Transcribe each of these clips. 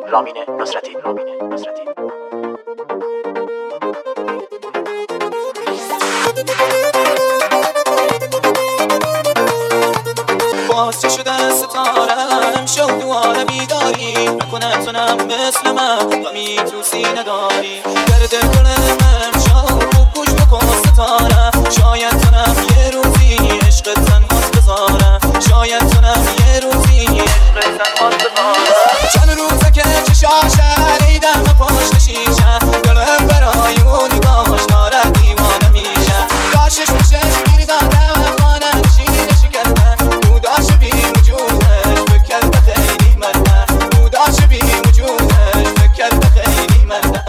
رامین نصرتی. باز چه شده ستارم شد دواره بیداری نکنه تونم مثل من غمی تو سینه داری گرد دلم شد گوش بکن ستاره شاید تونم یه روزی عشق تنهات بذارم شاید تونم یه روزی عشق تنهات بذارم چند روزه که چشاشه ریدم پشت شیشه دلم برای اون نگاهش داره دیوانه میشه کاشش میشه گیر دادم خانه نشینش کردن بوداش بی وجودش بکرده خیلی منه بوداش بی وجودش بکرده خیلی منه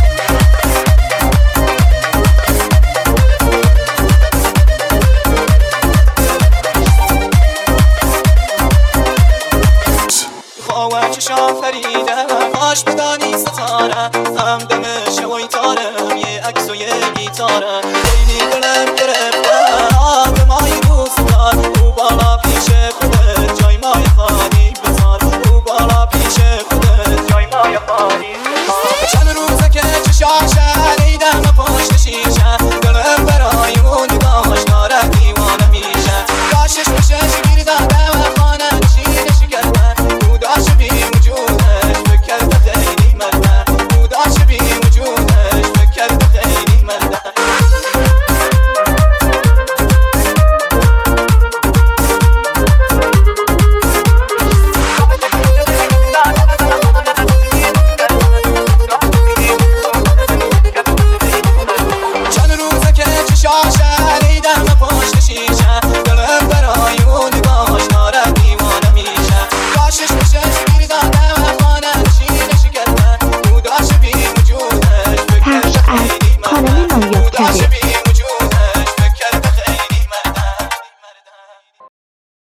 خواهد چشا فریده باش بدانی ستاره همدم شوی تارم یه عکس و یه گیتاره خیلی دلم گرفته آب مایی